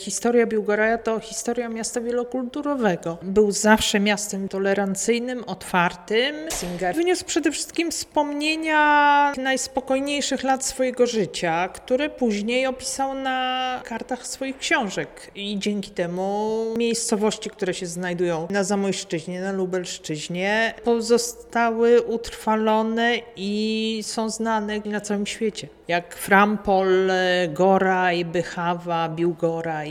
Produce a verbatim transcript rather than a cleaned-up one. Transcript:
Historia Biłgoraja to historia miasta wielokulturowego. Był zawsze miastem tolerancyjnym, otwartym. Singer wyniósł przede wszystkim wspomnienia najspokojniejszych lat swojego życia, które później opisał na kartach swoich książek. I dzięki temu miejscowości, które się znajdują na Zamojszczyźnie, na Lubelszczyźnie, pozostały utrwalone i są znane na całym świecie. Jak Frampol, Goraj, Bychawa, Biłgoraj.